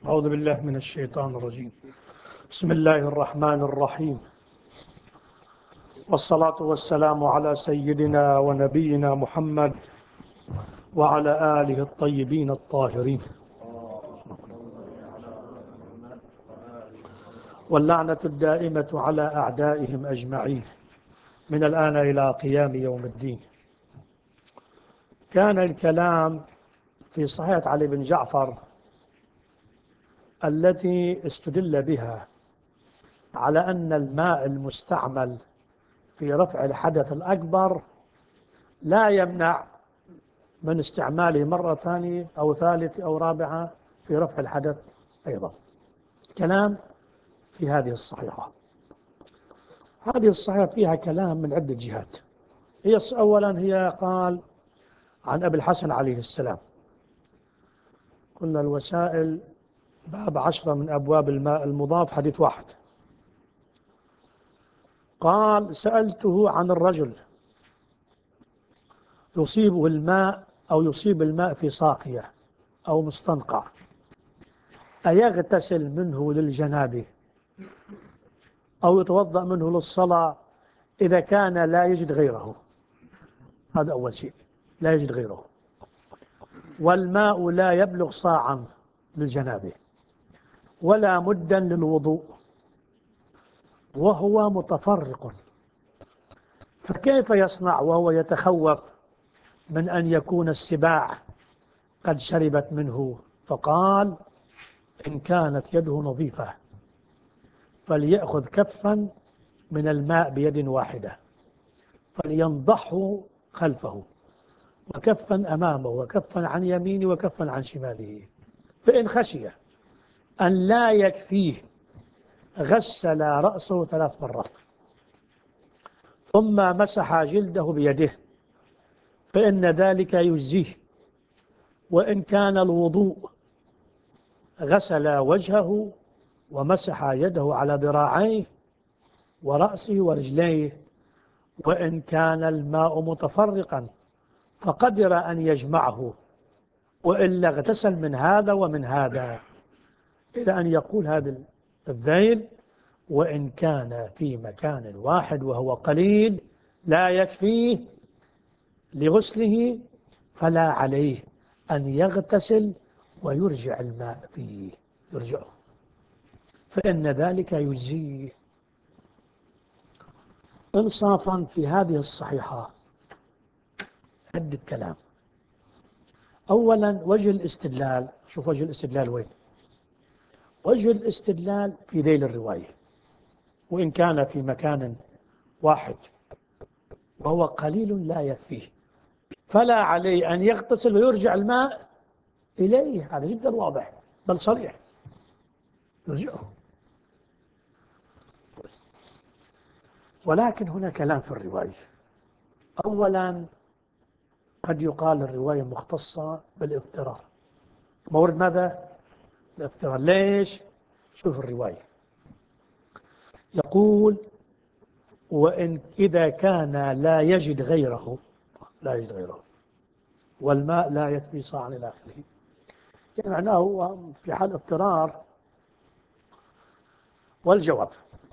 أعوذ بالله من الشيطان الرجيم. بسم الله الرحمن الرحيم، والصلاة والسلام على سيدنا ونبينا محمد وعلى آله الطيبين الطاهرين، واللعنة الدائمة على أعدائهم أجمعين من الآن إلى قيام يوم الدين. كان الكلام في صحيحة علي بن جعفر التي استدل بها على أن الماء المستعمل في رفع الحدث الأكبر لا يمنع من استعماله مرة ثانية أو ثالثة أو رابعة في رفع الحدث أيضا. كلام في هذه الصحيحة. هذه الصحيحة فيها كلام من عدة جهات. أولا هي قال عن أبي الحسن عليه السلام: قلنا الوسائل باب 10 من أبواب الماء المضاف، حديث 1. قال: سألته عن الرجل يصيبه الماء أو يصيب الماء في ساقية أو مستنقع، أيغتسل منه للجنابة أو يتوضأ منه للصلاة إذا كان لا يجد غيره؟ هذا أول شيء، لا يجد غيره، والماء لا يبلغ صاعا للجنابة ولا مدا للوضوء وهو متفرق، فكيف يصنع وهو يتخوف من أن يكون السباع قد شربت منه؟ فقال: إن كانت يده نظيفة فليأخذ كفا من الماء بيد واحدة فلينضحه خلفه، وكفا أمامه، وكفا عن يمينه، وكفا عن شماله، فإن خشي أن لا يكفيه غسل رأسه 3 مرات ثم مسح جلده بيده، فإن ذلك يجزيه. وإن كان الوضوء غسل وجهه ومسح يده على ذراعيه ورأسه ورجليه. وإن كان الماء متفرقا فقدر أن يجمعه، وإلا اغتسل من هذا ومن هذا، إلى أن يقول هذا الذيل: وإن كان في مكان واحد وهو قليل لا يكفيه لغسله فلا عليه أن يغتسل ويرجع الماء فيه، يرجعه، فإن ذلك يجزيه. إنصافا في هذه الصحيحة عدة كلام. أولا وجه الاستدلال. شوف وجه الاستدلال وين. وجه الاستدلال في ذيل الرواية: وإن كان في مكان واحد وهو قليل لا يكفيه فلا عليه أن يغتسل ويرجع الماء إليه. هذا جدا واضح بل صريح، يرجعه. ولكن هنا كلام في الرواية. أولا قد يقال الرواية مختصة بالاضطرار. مورد ماذا؟ الاضطرار. ليش؟ شوف الرواية يقول: وإن إذا كان لا يجد غيره، لا يجد غيره، والماء لا يكفي صاعا إلى آخره، يعني معناه في حال اضطرار. والجواب: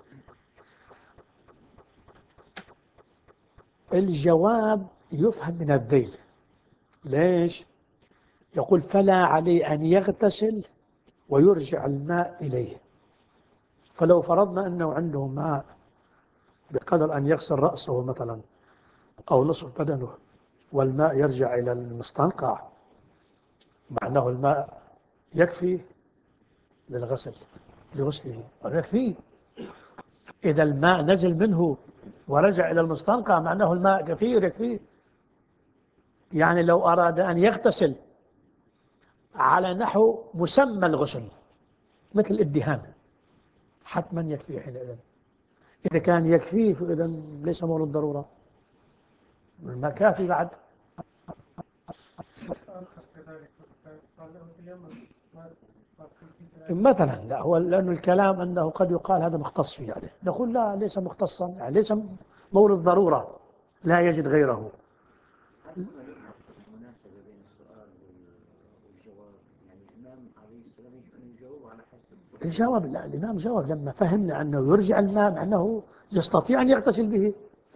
الجواب يفهم من الذيل. ليش؟ يقول: فلا عليه أن يغتسل ويرجع الماء إليه. فلو فرضنا أنه عنده ماء بقدر أن يغسل رأسه مثلا أو نصف بدنه، والماء يرجع إلى المستنقع، معناه الماء يكفي للغسل لغسله يكفي. إذا الماء نزل منه ورجع إلى المستنقع معناه الماء كثير يكفيه. يعني لو أراد أن يغتسل على نحو مسمى الغسل مثل الدهان حتما يكفيه حينئذ. إذا كان يكفيه فإذا ليس أمر الضرورة، الماء كافي بعد. مثلا لا، هو لأن الكلام أنه قد يقال هذا مختص فيه، يعني نقول لا، ليس مختصا، يعني ليس مورد ضرورة، لا يجد غيره. المناسبة بين السؤال والجواب، يعني الإمام عليه السلام يجب أن جاوب، لا الإمام جاوب لما فهمنا أنه يرجع الماء مع أنه يستطيع أن يغتسل به،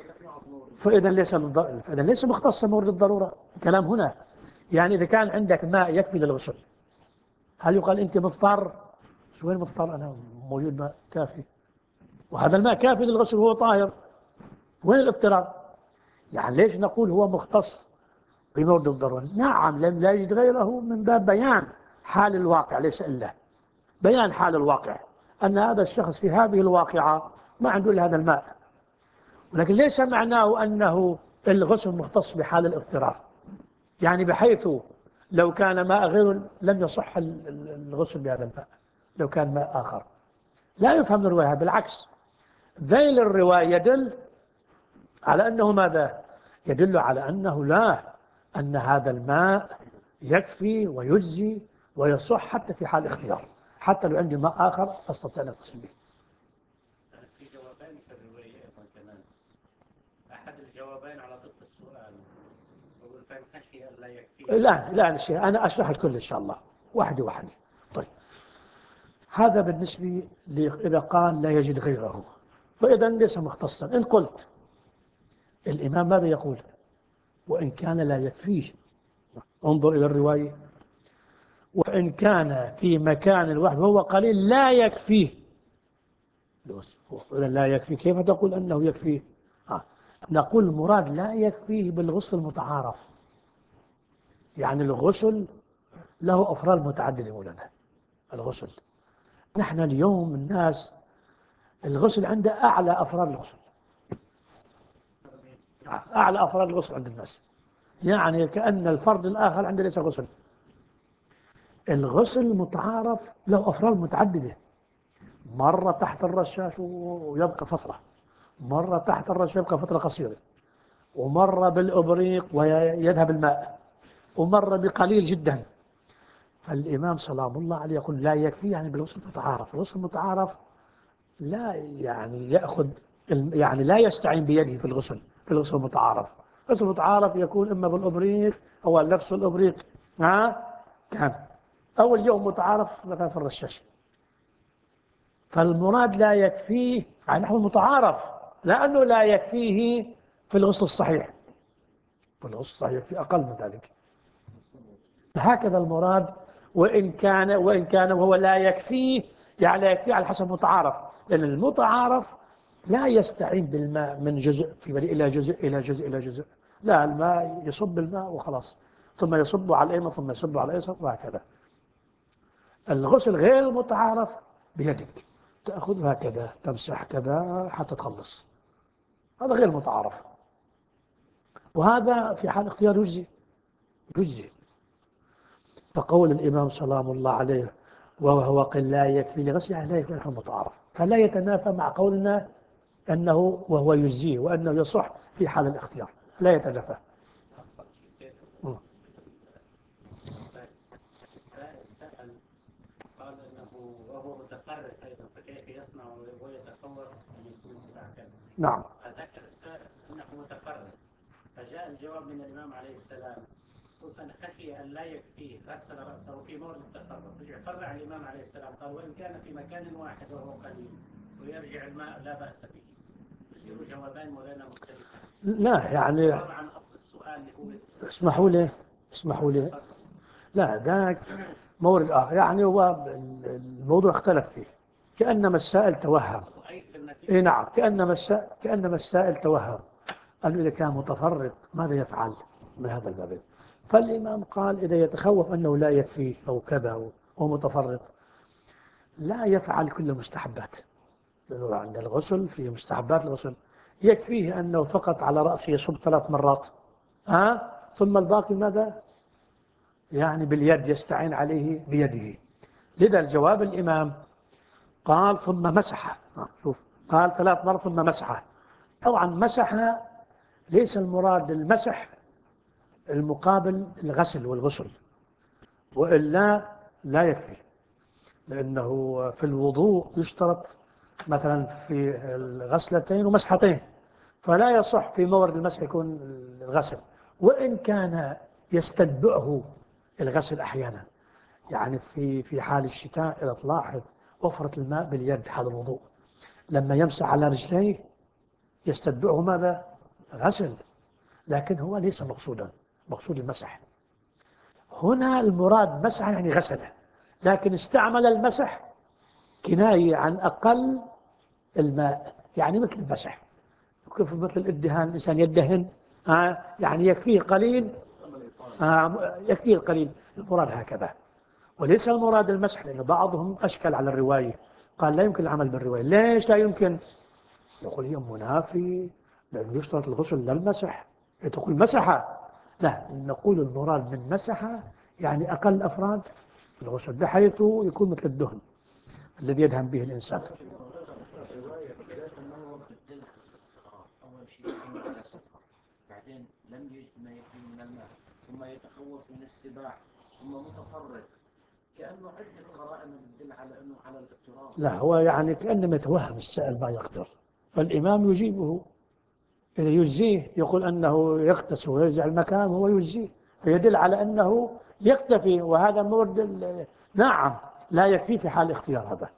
فإذا ليس مختصا مورد الضرورة الكلام هنا. يعني إذا كان عندك ماء يكفي للغسل، هل يقال أنت مضطر؟ شو وين مضطر؟ أنا موجود ماء كافي، وهذا الماء كافي للغسل وهو طاهر، وين الاضطرار؟ يعني ليش نقول هو مختص بمورد الضرورة؟ نعم، لم لا يجد غيره من باب بيان حال الواقع، ليس إلا بيان حال الواقع أن هذا الشخص في هذه الواقعة ما عنده إلا هذا الماء، ولكن ليس معناه أنه الغسل مختص بحال الاضطرار، يعني بحيث لو كان ماء غير لم يصح الغسل بهذا الماء، لو كان ماء آخر لا يفهم الرواية، بالعكس ذيل الرواية يدل على أنه ماذا؟ يدل على أنه لا، أن هذا الماء يكفي ويجزي ويصح حتى في حال اختيار، حتى لو عندي ماء آخر أستطيع أن أغسل به. في جوابين في الرواية كمان، أحد الجوابين على ضد السؤال يقول فإن خشي لا يكفي. لا شيء، أنا أشرح الكل إن شاء الله واحدة واحدة. طيب، هذا بالنسبة إذا قال لا يجد غيره، فإذا ليس مختصا. إن قلت الإمام ماذا يقول؟ وإن كان لا يكفيه، انظر إلى الرواية، وإن كان في مكان الواحد وهو قليل لا يكفيه. لا يكفي، كيف تقول أنه يكفيه؟ نقول المراد لا يكفيه بالغسل المتعارف، يعني الغسل له أفراد متعددة مولانا. الغسل نحن اليوم الناس الغسل عنده أعلى أفراد الغسل، أعلى أفراد الغسل عند الناس، يعني كأن الفرد الآخر عنده ليس غسل. الغسل المتعارف له أفراد متعددة، مرة تحت الرشاش ويبقى فترة، مرة تحت الرشاش يبقى فترة قصيرة، ومرة بالإبريق ويذهب الماء، ومرة بقليل جدا. فالإمام سلام الله عليه يقول لا يكفي، يعني بالغسل المتعارف. الغسل المتعارف لا يعني يأخذ، يعني لا يستعين بيده في الغسل المتعارف. الغسل المتعارف يكون إما بالإبريق أو نفس الإبريق كان أول يوم متعارف مثلا في الرشاش. فالمراد لا يكفيه على نحو المتعارف، لأنه لا يكفيه في الغسل الصحيح، في الغسل الصحيح في أقل من ذلك. هكذا المراد. وإن كان وهو لا يكفيه، يعني لا يكفيه على حسب المتعارف، لأن المتعارف لا يستعين بالماء من جزء إلى جزء إلى جزء إلى جزء، لا، الماء يصب الماء وخلاص، ثم يصب على الأيمن ثم يصب على الأيسر وهكذا. الغسل غير المتعارف بيدك، تأخذ هكذا تمسح كذا حتى تخلص، هذا غير متعارف، وهذا في حال اختيار يجزي. فقول الإمام سلام الله عليه وهو قل لا يكفي لغسل، يعني لا يكفي نحو المتعارف، فلا يتنافى مع قولنا أنه وهو يجزيه وأنه يصح في حال الاختيار، لا يتنافى. سأل قال أنه وهو متفرد أيضا فكيف يصنع ويتصور أن يكون مستعجل؟ نعم. فذكر السائل أنه متفرد، فجاء الجواب من الإمام عليه السلام فإن خشي أن لا يكفيه غسل رأسه في مورد التفرد. رجع فرع الإمام عليه السلام قال وإن كان في مكان واحد وهو قليل ويرجع الماء لا بأس به. يصيروا جوابان مولانا مختلفان. لا يعني عن أصل السؤال اللي هو اسمحوا لي لا، ذاك مورد يعني هو الموضوع اختلف فيه، كأنما السائل توهم. إيه نعم، كأنما السائل توهم أنه إذا كان متفرد ماذا يفعل من هذا الباب. فالإمام قال إذا يتخوف أنه لا يكفيه أو كذا وهو متفرد لا يفعل كل المستحبات، لأنه عند الغسل في مستحبات الغسل يكفيه أنه فقط على رأسه يصب 3 مرات، ثم الباقي ماذا؟ يعني باليد يستعين عليه بيده. لذا الجواب الإمام قال ثم مسح، شوف قال 3 مرات ثم مسح. طبعا مسح ليس المراد المسح المقابل الغسل والغسل، وإلا لا يكفي، لأنه في الوضوء يشترط مثلا في الغسلتين ومسحتين، فلا يصح في مورد المسح يكون الغسل، وإن كان يستتبعه الغسل أحيانا، يعني في حال الشتاء إذا تلاحظ وفرة الماء باليد حال الوضوء، لما يمسح على رجليه يستتبعه ماذا؟ غسل، لكن هو ليس مقصودا، مقصود المسح. هنا المراد مسح يعني غسله، لكن استعمل المسح كناية عن أقل الماء، يعني مثل المسح، كيف مثل الادهان، الإنسان يدهن يعني يكفيه قليل، يكفيه القليل، المراد هكذا. وليس المراد المسح، لأن بعضهم أشكل على الرواية، قال لا يمكن العمل بالرواية. ليش لا يمكن؟ يقول هي منافي، لأنه يشترط الغسل للمسح. تقول مسح، لا، نقول المراد من مسح يعني أقل أفراد الغسل، بحيث يكون مثل الدهن الذي يدهن به الإنسان. أول شيء على سفر، بعدين لم يجد ما يكفي من الماء، ثم يتخوف من السباع، ثم متفرق، كأنه عدة قرائن تدل على أنه على الاضطراب. لا، هو يعني كأنما يتوهم السائل ما يقدر، فالإمام يجيبه إذا يجزيه، يقول أنه يغتسل ويرجع المكان وهو يجزيه، فيدل على أنه يكتفي، وهذا مورد نعم لا يكفي في حال اختيار هذا.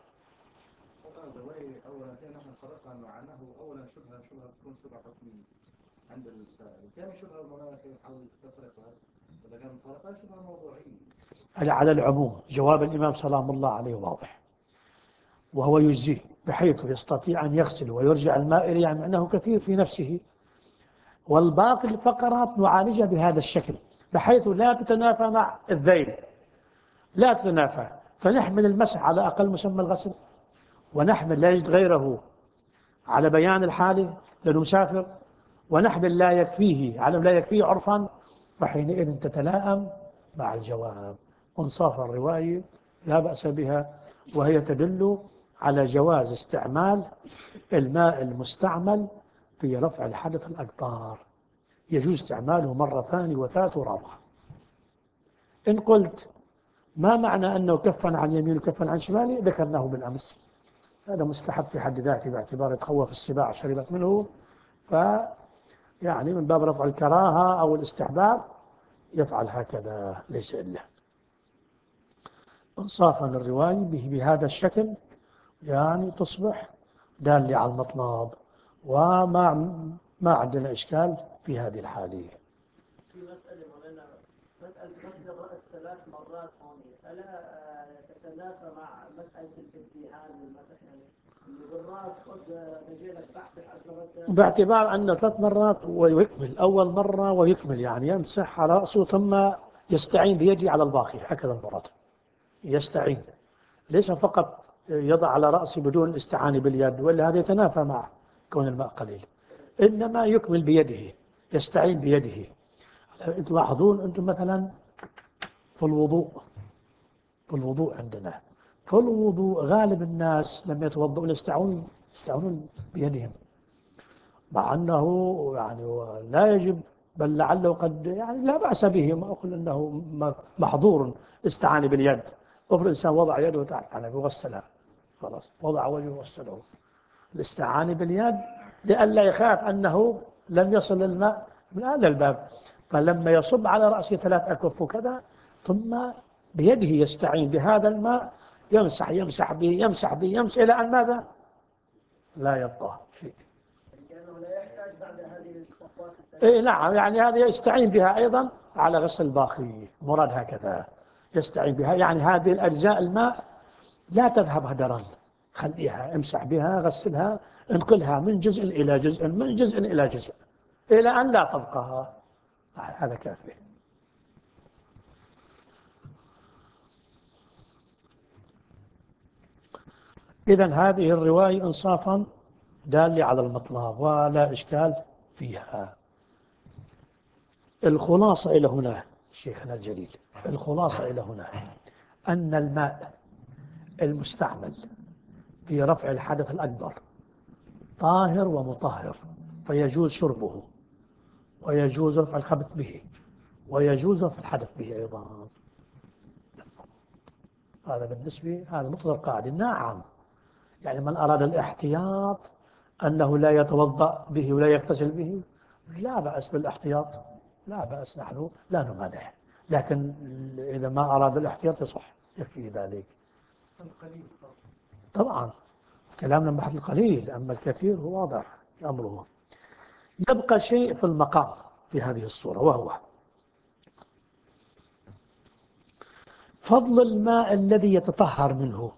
أولا نحن فرقنا معناه، أولا شبهة تكون شبهة حكمية عند السائل، ثاني شبهة مولانا في حال تفرقها، إذا كان فرقها شبهة موضوعية. على العموم جواب الإمام سلام الله عليه واضح، وهو يجزيه بحيث يستطيع أن يغسل ويرجع الماء إليه، يعني أنه كثير في نفسه. والباقي الفقرات نعالجها بهذا الشكل بحيث لا تتنافى مع الذيل، لا تتنافى، فنحمل المسح على أقل مسمى الغسل، ونحمل لا يجد غيره على بيان الحالة لأنه مسافر، ونحمل لا يكفيه على لا يكفيه عرفا، فحينئذ تتلائم مع الجواب. انصاف الرواية لا بأس بها، وهي تدل على جواز استعمال الماء المستعمل في رفع الحدث الأكبر، يجوز استعماله مرة ثانية وثالث ورابعة. إن قلت ما معنى أنه كفا عن يمين وكفا عن شمال، ذكرناه بالأمس، هذا مستحب في حد ذاته باعتبار تخوف السباع شربت منه، يعني من باب رفع الكراهة أو الاستحباب يفعل هكذا، ليس إلا انصافا للرواية بهذا الشكل، يعني تصبح دالة على المطلب، وما عندنا إشكال في هذه الحالة. في مسألة مولانا، مسألة غسل الرأس 3 مرات هون، ألا تتنافى مع مسألة الامتحان والمسح؟ يعني اللي بالرأس خذ رجلك تحت الأسرة، باعتبار أن 3 مرات ويكمل، أول مرة ويكمل يعني يمسح على رأسه ثم يستعين بيده على الباقي، هكذا المراد، يستعين، ليس فقط يضع على رأسه بدون الاستعانة باليد، ولا هذا يتنافى مع كون الماء قليل، إنما يكمل بيده، يستعين بيده. تلاحظون أنتم مثلا في الوضوء عندنا، في الوضوء غالب الناس لما يتوضؤون يستعونون بيدهم، مع أنه يعني لا يجب، بل لعله قد يعني لا بأس به، ما أقول أنه محظور استعانة باليد. افرض الإنسان وضع يده تحت عنه وغسلها، خلاص وضع وجهه وغسله، الاستعانة باليد لئلا يخاف أنه لم يصل الماء من هذا الباب، فلما يصب على رأسه 3 أكف وكذا، ثم بيده يستعين بهذا الماء، يمسح به إلى أن ماذا؟ لا يبقى شيء. لأنه لا يحتاج بعد هذه الصفوات إيه نعم، يعني هذا يستعين بها أيضا على غسل الباقي، مراد هكذا، يستعين بها، يعني هذه الأجزاء الماء لا تذهب هدرا، خليها، امسح بها، غسلها، انقلها من جزء إلى جزء، من جزء إلى جزء، إلى أن لا تبقى، هذا كافي. إذن هذه الرواية إنصافا دالة على المطلب ولا إشكال فيها. الخلاصة إلى هنا شيخنا الجليل، الخلاصة إلى هنا أن الماء المستعمل في رفع الحدث الأكبر طاهر ومطهر، فيجوز شربه، ويجوز رفع الخبث به، ويجوز رفع الحدث به أيضا. هذا بالنسبة، هذا مطلق قاعدة. نعم، يعني من أراد الاحتياط أنه لا يتوضأ به ولا يغتسل به، لا بأس بالاحتياط، لا بأس، نحن لا نمانع، لكن إذا ما أراد الاحتياط يصح. يكفي ذلك. القليل فقط. طبعا كلامنا بحث القليل، أما الكثير هو واضح أمره. يبقى شيء في المقام في هذه الصورة، وهو فضل الماء الذي يتطهر منه.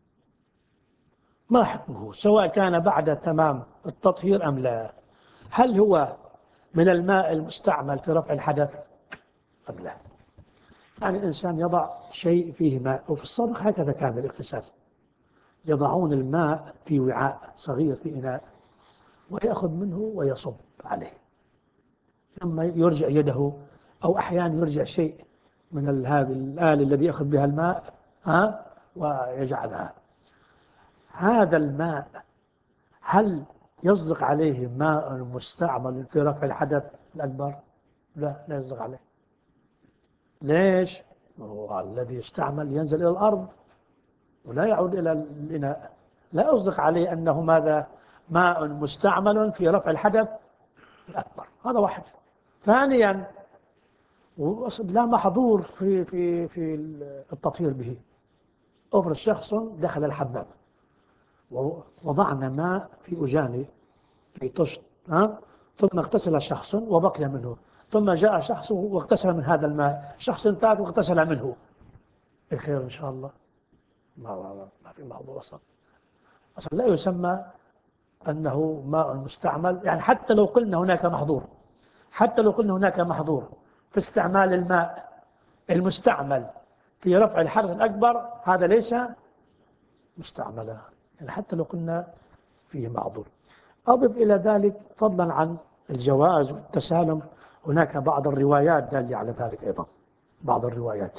ما حكمه سواء كان بعد تمام التطهير أم لا؟ هل هو من الماء المستعمل في رفع الحدث أم لا؟ يعني الإنسان يضع شيء فيه ماء، وفي السابق هكذا كان الاغتسال، يضعون الماء في وعاء صغير في إناء ويأخذ منه ويصب عليه، ثم يرجع يده، أو أحيانا يرجع شيء من هذه الآلة الذي يأخذ بها الماء ويجعلها. هذا الماء هل يصدق عليه ماء مستعمل في رفع الحدث الأكبر؟ لا، لا يصدق عليه. ليش؟ هو الذي يستعمل ينزل إلى الأرض ولا يعود إلى الإناء، لا يصدق عليه أنه ماذا؟ ماء مستعمل في رفع الحدث الأكبر. هذا واحد. ثانيا، لا محظور في التطهير به. أفرض شخص دخل الحمام ووضعنا ماء في أجاني في طشت، ثم اغتسل شخص وبقي منه، ثم جاء شخص واغتسل من هذا الماء، شخص ثالث واغتسل منه، بخير إن شاء الله. ما في محظور أصلا لا يسمى أنه ماء مستعمل. يعني حتى لو قلنا هناك محظور، حتى لو قلنا هناك محظور في استعمال الماء المستعمل في رفع الحدث الأكبر، هذا ليس مستعملا، يعني حتى لو قلنا فيه معذور. أضف إلى ذلك فضلا عن الجواز والتسالم، هناك بعض الروايات دالة على ذلك أيضا، بعض الروايات.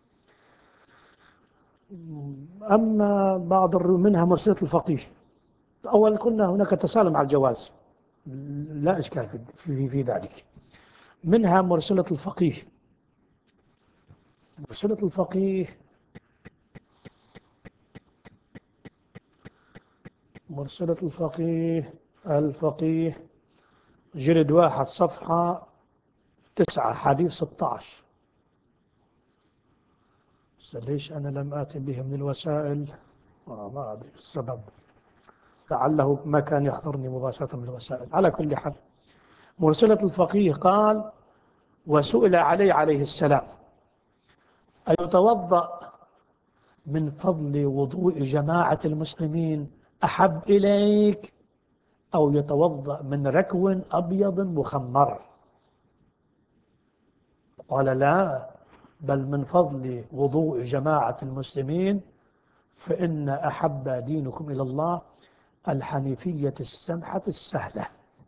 أما منها مرسلة الفقيه. أولا قلنا هناك تسالم على الجواز، لا إشكال في ذلك. منها مرسلة الفقيه. مرسلة الفقيه، مرسلة الفقيه جلد 1 صفحة 9 حديث 16. ليش أنا لم آتي به من الوسائل؟ ما أدري السبب، لعله ما كان يحضرني مباشرة من الوسائل. على كل حال، مرسلة الفقيه قال: وسئل عليه السلام أيتوضأ من فضل وضوء جماعة المسلمين أحب إليك، أو يتوضأ من ركو أبيض مخمر؟ قال: لا، بل من فضل وضوء جماعة المسلمين، فإن أحب دينكم إلى الله الحنيفية السمحة السهلة.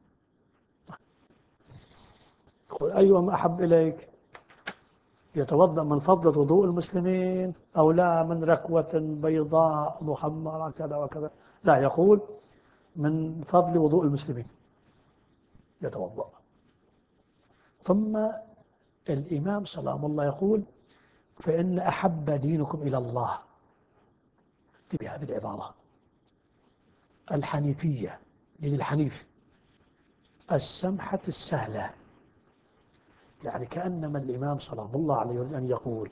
يقول: أيهم أحب إليك؟ يتوضأ من فضل وضوء المسلمين أو لا من ركوة بيضاء محمرة كذا وكذا؟ لا، يقول من فضل وضوء المسلمين يتوضأ. ثم الإمام سلام الله يقول: فإن أحب دينكم إلى الله، انتبه هذه العبارة، الحنيفية للحنيف السمحة السهلة. يعني كأنما الإمام سلام الله عليه يريد أن يقول: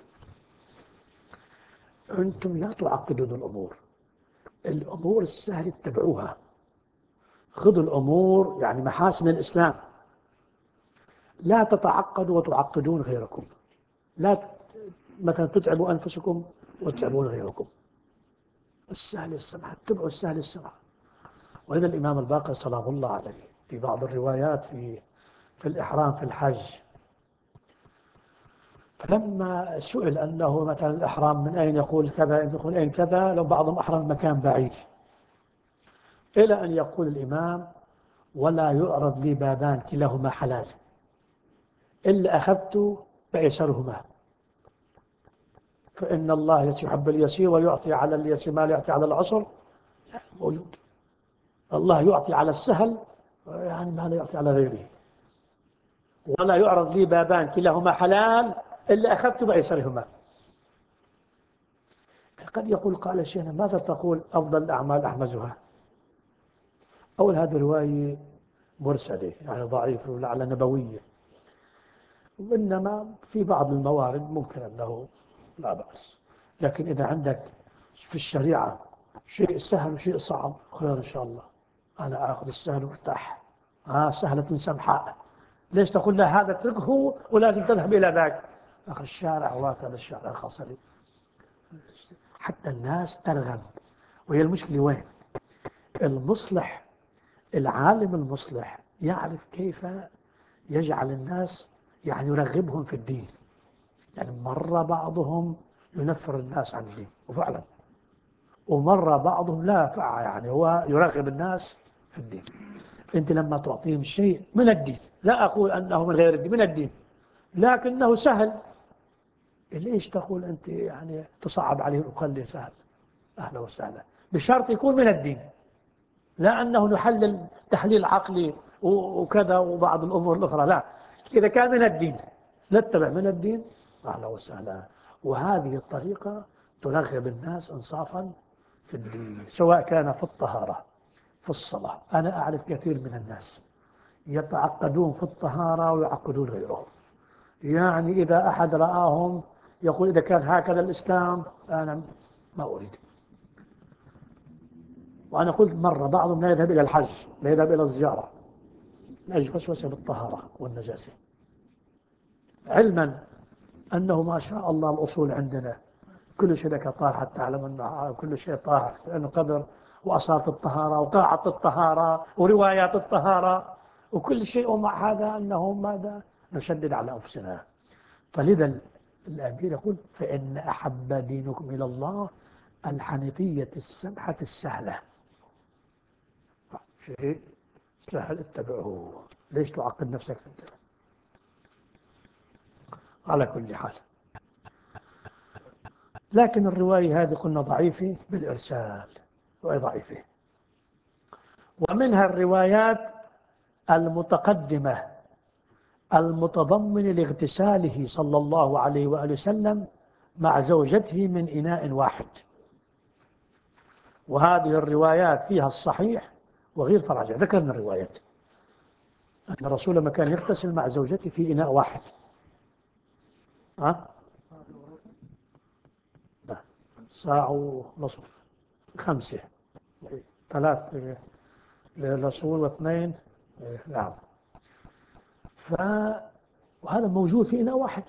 أنتم لا تعقدون الأمور السهلة اتبعوها، خذوا الأمور يعني محاسن الإسلام، لا تتعقدوا وتعقدون غيركم، لا مثلا تتعبوا أنفسكم وتتعبون غيركم. السهل السمحة، اتبعوا السهل السمحة. وإذا الإمام الباقر سلام الله عليه في بعض الروايات في الإحرام في الحج، فلما سئل أنه مثلا الإحرام من أين، يقول كذا، يقول أين كذا، لو بعضهم أحرم مكان بعيد، إلى أن يقول الإمام: ولا يعرض لي بابان كلاهما حلال إلا أخذت بأيسرهما، فإن الله يحب اليسير ويعطي على اليسير ما لا يعطي على العسر. موجود، الله يعطي على السهل يعني ما لا يعطي على غيره. ولا يعرض لي بابان كلاهما حلال إلا أخذت بأيسرهما. قد يقول: قال شيخنا ماذا تقول أفضل الأعمال أحمزها؟ أول هذه رواية مرسلة يعني ضعيفة ولعل نبوية، وإنما في بعض الموارد ممكن أنه لا بأس. لكن إذا عندك في الشريعة شيء سهل وشيء صعب، خير إن شاء الله، أنا آخذ السهل وارتاح. سهلة سمحاء. ليش تقول له هذا اتركه ولازم تذهب إلى ذاك؟ آخر الشارع وهذا الشارع الخاص لي. حتى الناس ترغب. وهي المشكلة وين؟ المصلح، العالم المصلح يعرف كيف يجعل الناس يعني يرغبهم في الدين. يعني مرة بعضهم ينفر الناس عن الدين وفعلا، ومرة بعضهم لا فعلا، يعني هو يرغب الناس في الدين. أنت لما تعطيهم شيء من الدين، لا أقول أنه من غير الدين، من الدين لكنه سهل، ليش تقول أنت يعني تصعب عليه وخليه سهل؟ أهلا وسهلا، بشرط يكون من الدين، لا أنه نحلل تحليل عقلي وكذا وبعض الأمور الأخرى، لا، إذا كان من الدين نتبع من الدين، أهلا وسهلا. وهذه الطريقة ترغب الناس إنصافا في الدين، سواء كان في الطهارة، في الصلاة. أنا أعرف كثير من الناس يتعقدون في الطهارة ويعقدون غيرهم. يعني إذا أحد رآهم يقول إذا كان هكذا الإسلام أنا ما أريد. وأنا قلت مرة بعضهم لا يذهب إلى الحج، لا يذهب إلى الزيارة لأجل وسوسة بالطهارة والنجاسة، علما أنه ما شاء الله الأصول عندنا كل شيء لك طاهر حتى تعلم أن كل شيء طاهر، لأنه قدر وأصالة الطهارة وقاعة الطهارة وروايات الطهارة وكل شيء. ومع هذا أنه ماذا نشدد على أنفسنا. فلذا الأمير يقول فإن أحب دينكم إلى الله الحنيفية السمحة السهلة. شيء سهل اتبعه، ليش تعقد نفسك انت؟ على كل حال، لكن الرواية هذه قلنا ضعيفة بالإرسال، رواية ضعيفة. ومنها الروايات المتقدمة المتضمنة لاغتساله صلى الله عليه وآله وسلم مع زوجته من إناء واحد، وهذه الروايات فيها الصحيح وغير فراجع. ذكرنا الروايات أن الرسول لما كان يغتسل مع زوجته في إناء واحد. ساعة ونصف، 5، 3 للرسول و2 نعم. وهذا موجود في إناء واحد.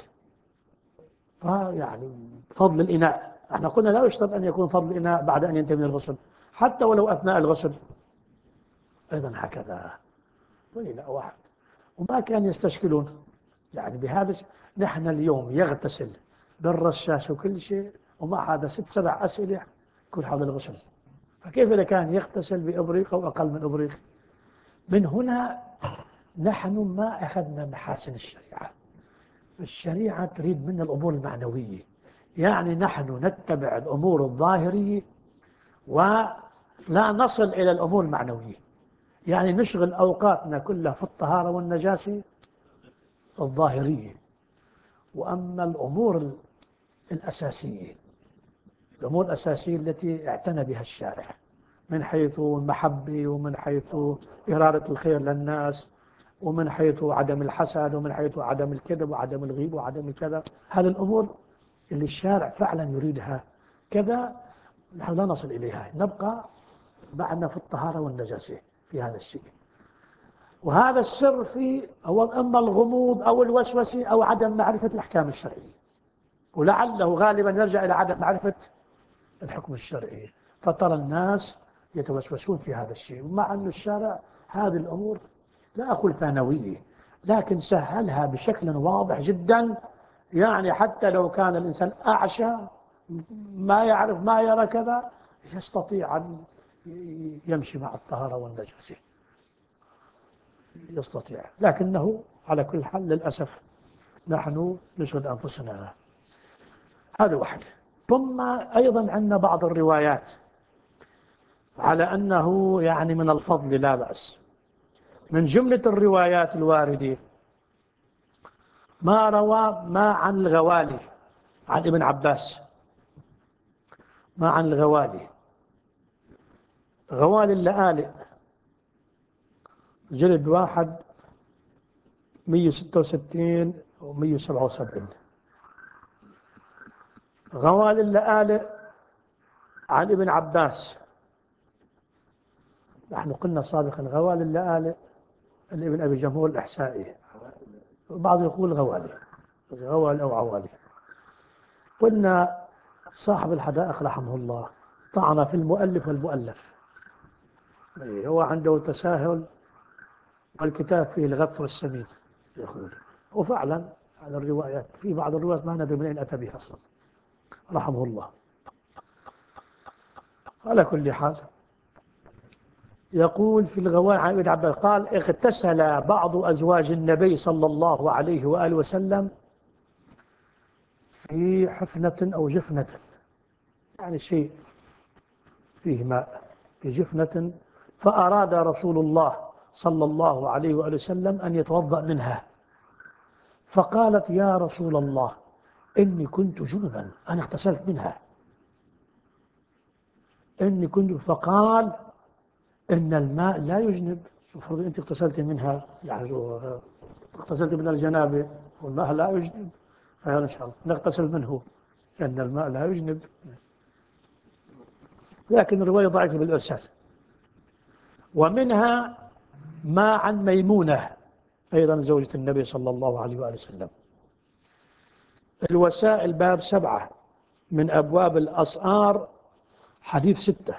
فيعني فضل الإناء، احنا قلنا لا يشترط أن يكون فضل الإناء بعد أن ينتهي من الغسل، حتى ولو أثناء الغسل أيضا هكذا، وإناء واحد. وما كان يستشكلون يعني بهذا. نحن اليوم يغتسل بالرشاش وكل شيء، ومع هذا 6 7 أسئلة كل حول الغسل، فكيف إذا كان يغتسل بإبريق أو أقل من إبريق؟ من هنا نحن ما أخذنا محاسن الشريعة. الشريعة تريد منا الأمور المعنوية، يعني نحن نتبع الأمور الظاهرية ولا نصل إلى الأمور المعنوية. يعني نشغل أوقاتنا كلها في الطهارة والنجاسة الظاهرية، وأما الأمور الأساسية، الأمور الأساسية التي اعتنى بها الشارع من حيث المحبة ومن حيث إرادة الخير للناس ومن حيث عدم الحسد ومن حيث عدم الكذب وعدم الغيب وعدم الكذا، هذه الأمور اللي الشارع فعلا يريدها كذا نحن لا نصل إليها، نبقى بعدنا في الطهارة والنجاسة في هذا الشيء. وهذا السر في هو إما الغموض أو الوسوسة أو عدم معرفة الأحكام الشرعية، ولعله غالبا يرجع إلى عدم معرفة الحكم الشرعي. فترى الناس يتوسوسون في هذا الشيء، مع أن الشارع هذه الأمور لا أقول ثانوية، لكن سهلها بشكل واضح جدا. يعني حتى لو كان الإنسان أعشى ما يعرف ما يرى كذا يستطيع أن يمشي مع الطهارة والنجاسة، يستطيع. لكنه على كل حال للأسف نحن نشغل أنفسنا. هذا واحد. ثم أيضا عندنا بعض الروايات على أنه يعني من الفضل لا بأس. من جملة الروايات الواردة ما روى ما عن الغوالي عن ابن عباس، ما عن الغوالي، غوالي اللآلئ، جلد واحد 166 و177. غوال اللآلئ عن ابن عباس. نحن قلنا سابقا غوال اللآلئ ابن أبي جمهور الإحسائي، بعض يقول غوالي، غوال أو عوالي. قلنا صاحب الحدائق رحمه الله طعن في المؤلف والمؤلف، هو عنده تساهل والكتاب فيه الغث والسمين يقول، وفعلا على الروايات في بعض الروايات ما ندري من أين أتى بها أصلا رحمه الله. على كل حال يقول في الغوال عن ابن عباس قال اغتسل بعض أزواج النبي صلى الله عليه وآله وسلم في حفنة أو جفنة، يعني شيء فيه ماء في جفنة، فأراد رسول الله صلى الله عليه وآله وسلم أن يتوضأ منها، فقالت يا رسول الله إني كنت جنبا، أنا اغتسلت منها، إني كنت. فقال إن الماء لا يجنب، فرض أنت اغتسلت منها، يعني اغتسلت من الجنابة والماء لا يجنب، فإن شاء الله نغتسل منه لأن الماء لا يجنب. لكن الرواية ضعيفة بالإرسال. ومنها ما عن ميمونة أيضا زوجة النبي صلى الله عليه وآله وسلم. الوسائل باب 7 من أبواب الأسعار حديث 6.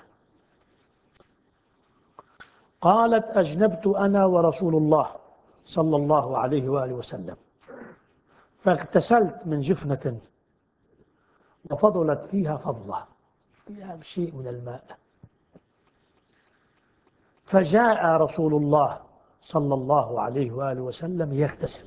قالت أجنبت أنا ورسول الله صلى الله عليه وآله وسلم، فاغتسلت من جفنة وفضلت فيها فضلة، فيها شيء من الماء، فجاء رسول الله صلى الله عليه وآله وسلم يغتسل،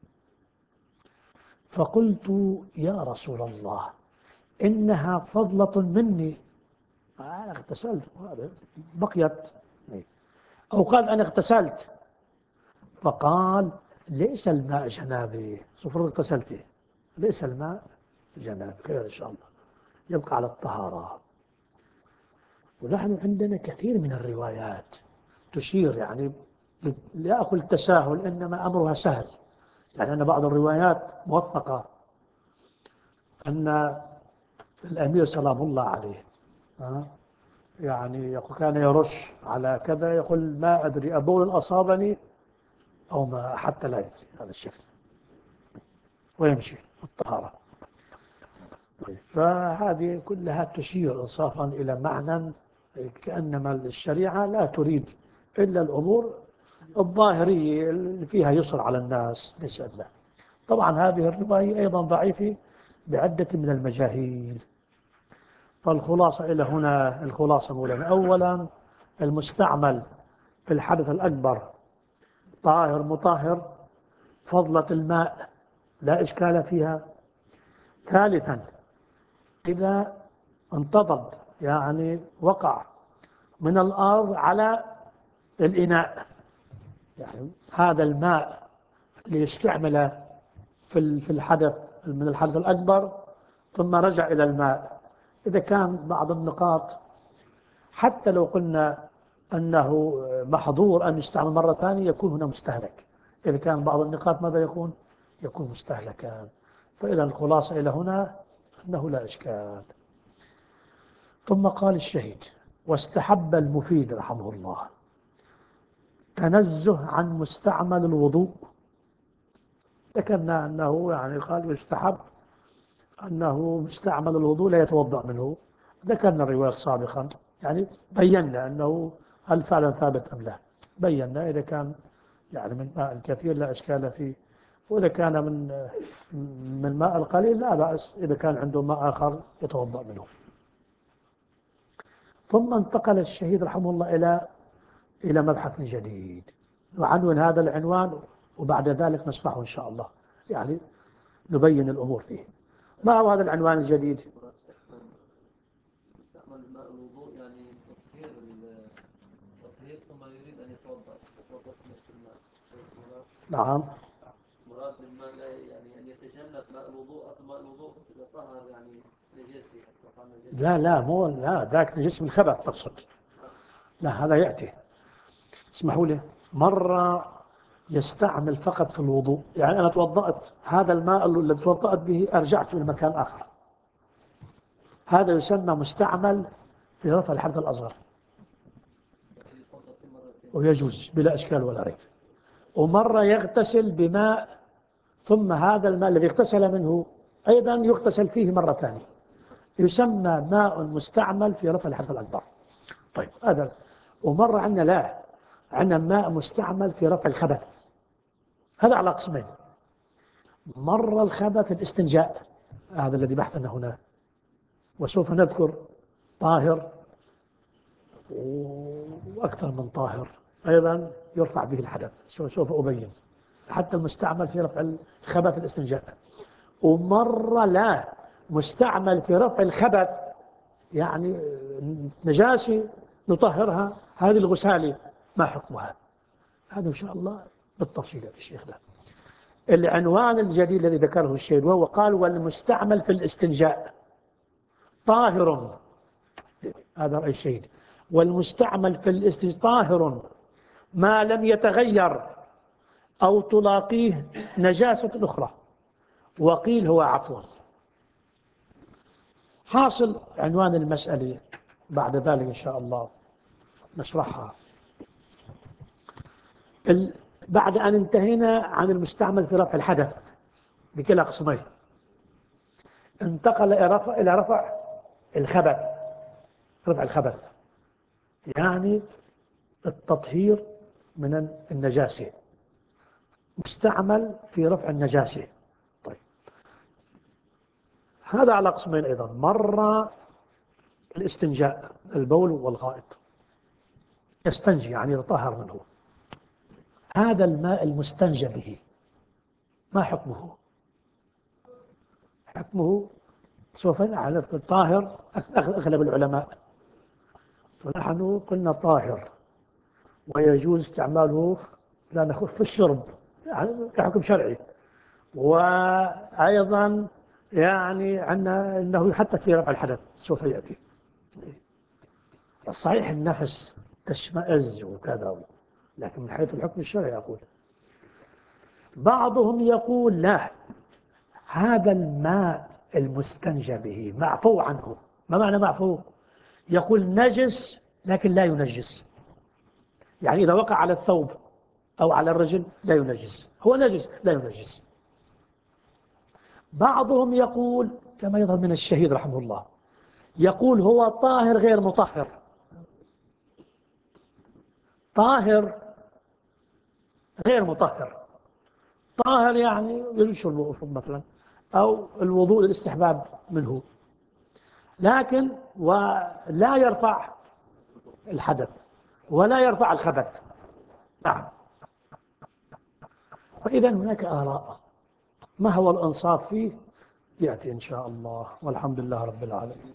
فقلت يا رسول الله إنها فضلة مني، أنا اغتسلت بقيت، أو قال أنا اغتسلت، فقال ليس الماء جنابي، صفر اغتسلتي، ليس الماء جنابي، خير إن شاء الله، يبقى على الطهارة. ونحن عندنا كثير من الروايات تشير يعني لا أقول التساهل، إنما أمرها سهل. يعني أن بعض الروايات موثقة أن الأمير سلام الله عليه يعني كان يرش على كذا، يقول ما أدري أبول أصابني أو ما، حتى لا يجزي هذا الشكل ويمشي الطهارة. فهذه كلها تشير إنصافا إلى معنى كأنما الشريعة لا تريد إلا الأمور الظاهرية اللي فيها يسر على الناس، ليس إلا. طبعا هذه الرواية أيضا ضعيفة بعدة من المجاهيل. فالخلاصة إلى هنا، الخلاصة أولا المستعمل في الحدث الأكبر طاهر مطهر، فضلة الماء لا إشكال فيها. ثالثا إذا انتضب يعني وقع من الأرض على الإناء، يعني هذا الماء اللي يستعمل في الحدث من الحدث الأكبر ثم رجع إلى الماء، إذا كان بعض النقاط حتى لو قلنا أنه محظور أن يستعمل مرة ثانية يكون هنا مستهلك، إذا كان بعض النقاط ماذا يكون مستهلكا. فإذا الخلاصة إلى هنا أنه لا إشكال. ثم قال الشهيد واستحب المفيد رحمه الله تنزه عن مستعمل الوضوء. ذكرنا أنه يعني قال يستحب أنه مستعمل الوضوء لا يتوضأ منه، ذكرنا الرواية سابقا، يعني بينا أنه هل فعلا ثابت أم لا، بينا إذا كان يعني من ماء كثير لا إشكال فيه، وإذا كان من ماء القليل لا بأس إذا كان عنده ماء آخر يتوضأ منه. ثم انتقل الشهيد رحمه الله إلى مبحث جديد، وعنون هذا العنوان وبعد ذلك نشرحه إن شاء الله، يعني نبين الأمور فيه. ما هو هذا العنوان الجديد؟ يستعمل ماء الوضوء يعني تطهير ثم يريد أن يتوضأ في نفس الماء. نعم. مراد الماء يعني أن يتجنب ماء الوضوء، أصل ماء الوضوء إذا طهر يعني نجاسي. لا ذاك نجس من الخبث تقصد. لا هذا يأتي، اسمحوا لي، مرة يستعمل فقط في الوضوء، يعني أنا توضأت هذا الماء الذي توضأت به أرجعت إلى مكان آخر، هذا يسمى مستعمل في رفع الحدث الأصغر، ويجوز بلا إشكال ولا ريب. ومرة يغتسل بماء، ثم هذا الماء الذي اغتسل منه أيضا يغتسل فيه مرة ثانية، يسمى ماء مستعمل في رفع الحدث الأكبر. طيب هذا. ومرة عندنا لا، عندنا ماء مستعمل في رفع الخبث، هذا على قسمين. مرة الخبث الاستنجاء، هذا الذي بحثنا هنا، وسوف نذكر طاهر وأكثر من طاهر أيضا يرفع به الحدث، سوف أبين. حتى المستعمل في رفع الخبث الاستنجاء. ومرة لا، مستعمل في رفع الخبث، يعني نجاسة نطهرها، هذه الغسالة ما حكمها؟ هذا إن شاء الله بالتفصيل يا الشيخ. ده العنوان الجديد الذي ذكره الشيخ، وهو قال والمستعمل في الاستنجاء طاهر، هذا رأي الشيخ. والمستعمل في الاستنجاء طاهر ما لم يتغير أو تلاقيه نجاسة أخرى، وقيل هو عفو. حاصل عنوان المسألة بعد ذلك إن شاء الله نشرحها. بعد أن انتهينا عن المستعمل في رفع الحدث بكلا قسمين، انتقل إلى رفع الخبث. رفع الخبث يعني التطهير من النجاسة، مستعمل في رفع النجاسة. طيب هذا على قسمين أيضا. مرة الاستنجاء، البول والغائط، يستنجي يعني يتطهر منه. هذا الماء المستنجى به ما حكمه؟ حكمه سوف نعرف. طاهر أغلب العلماء، فنحن قلنا طاهر ويجوز استعماله في الشرب، يعني كحكم شرعي. وأيضا يعني عندنا أنه حتى في رفع الحدث سوف يأتي. الصحيح النفس تشمئز وكذا، لكن من حيث الحكم الشرعي أقول. بعضهم يقول لا، هذا الماء المستنجى به معفو عنه. ما معنى معفو؟ يقول نجس لكن لا ينجس، يعني إذا وقع على الثوب أو على الرجل لا ينجس، هو نجس لا ينجس. بعضهم يقول كما يظهر من الشهيد رحمه الله، يقول هو طاهر غير مطهر. طاهر غير مطهر. طاهر يعني يجوز شرب مثلا، أو الوضوء الاستحباب منه، لكن ولا يرفع الحدث ولا يرفع الخبث. نعم. فإذا هناك آراء، ما هو الأنصاف فيه يأتي إن شاء الله، والحمد لله رب العالمين.